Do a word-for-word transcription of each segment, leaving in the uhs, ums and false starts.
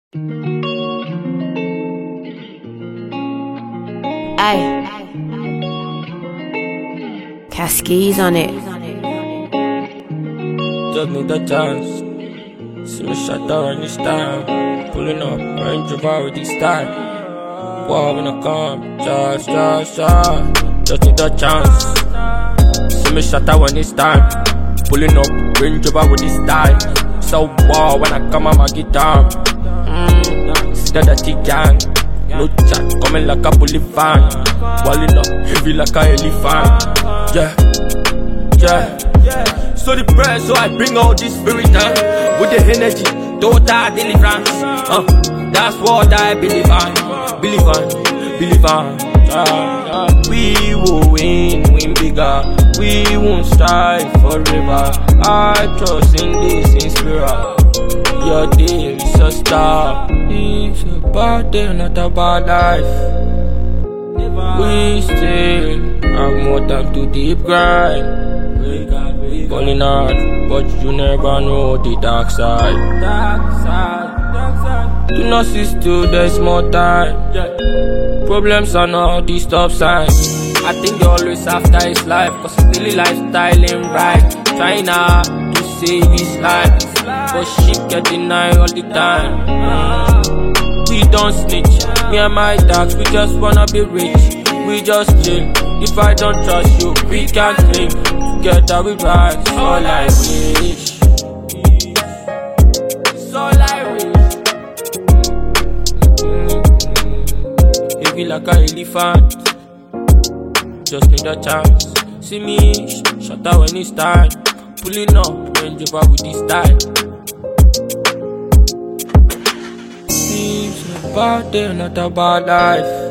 Aye. Cascades on it. Just need a chance. See me shut down this time. Pulling up, Range Rover with this style. War when I come, just, just, just. Just need a chance. See me shut down this time. Pulling up, Range Rover with this style. So war when I come, I'ma get down. Mmm, see that dirty gang. No chat, coming like a bully fan. Walling up, heavy like a elephant. Yeah, yeah. So the press, so I bring out this spirit uh, with the energy, total deliverance. Uh, that's what I believe in, believe in, believe in. Yeah, yeah. We will win, win bigger. We won't strive forever. I trust in this inspiration. Your day is a star. It's a bad day, not a bad life. We still have more time to deep grind. Falling hard, but you never know the dark side. Dark side, dark side. Do not sit still, there's more time. Problems are not the stop signs. I think you always after his life, cause his daily lifestyle ain't right. Trying hard to save his life, but shit get denied all the time. Mm. We don't snitch, me and my dogs, we just wanna be rich. We just chill, if I don't trust you, we can't think. Together we rise, all I wish. It's all I wish. Mm-hmm. Heavy like a elephant. Just need a chance. See me, sh shut out when it's time. Pulling up, Range Rover with this style. It's a bad day, not a bad life.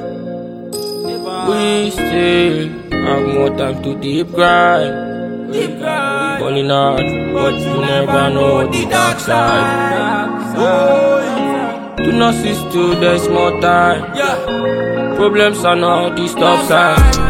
We still have more time to deep grind. Deep grind. Falling hard, but you never know the dark side. Oh, do not sit still, there's more time. Problems are not the stop sign.